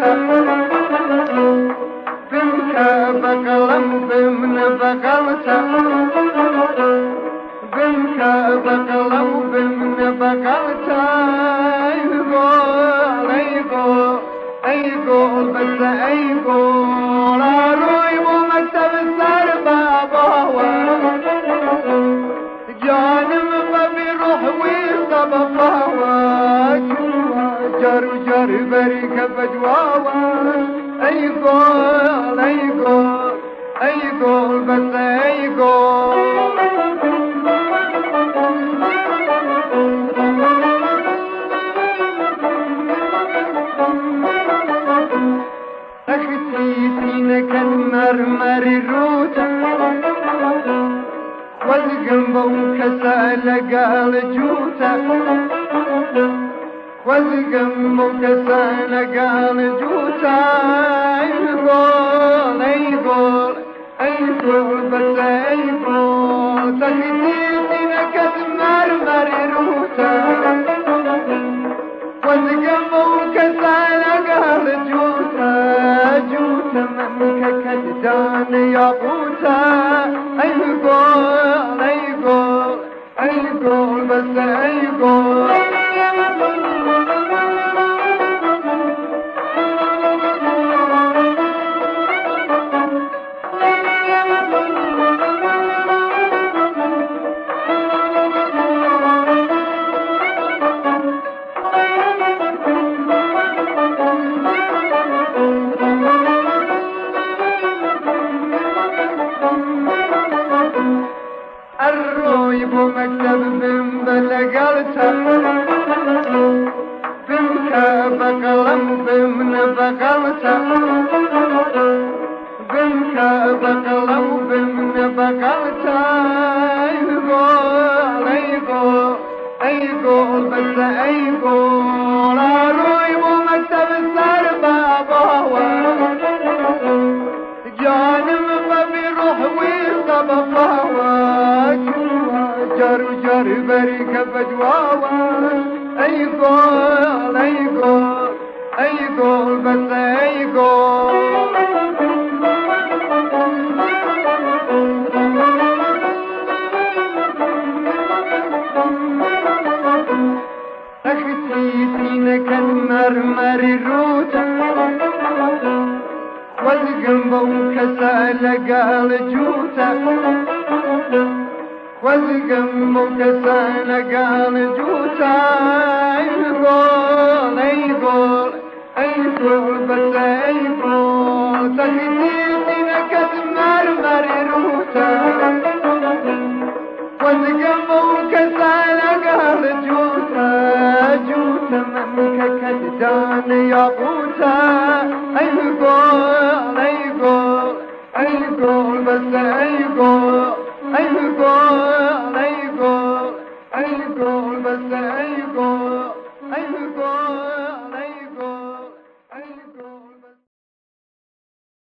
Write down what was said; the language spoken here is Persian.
بمك بقلم بمن بقلته بمك بقلم بمن بقلته يقول يقول يقول بس يقول اروي ومكتب السربة بهوى جانم ما بيروح ويصب بهوى جر جر بريك بجواوى يقول يقول يقول بس يقول أختيتينك المرمر روتا والقلب وكسال قال جوتا والقلب وكسال قال جوتا يقول يقول يقول بس يقول تختيتينك المرمر روتا والقلب وكسال قال جوتا جوتا منك كدان يا بوتا يقول يقول يقول بس يقول الروي بمكتب من بلقلته بمك بقلم بمن بقلته بمك بقلم بمن بقلته يقول يقول يقول بس يقول الروي بمكتب السربة بهوى جانم ما بيروح ويصب بهوى جر جر بريك بجواوى يقول يقول يقول بس يقول أختيتينك المرمر روتا والقلب وكسال قال جوتا والقلب وكسال قال جوتا يقول يقول يقول بس يقول تختيتينك المرمر روتا والقلب وكسال قال جوتا جوتا منك كدان يا بوتا يقول يقول يقول بس يقول يقول يقول يقول بس يقول يقول يقول يقول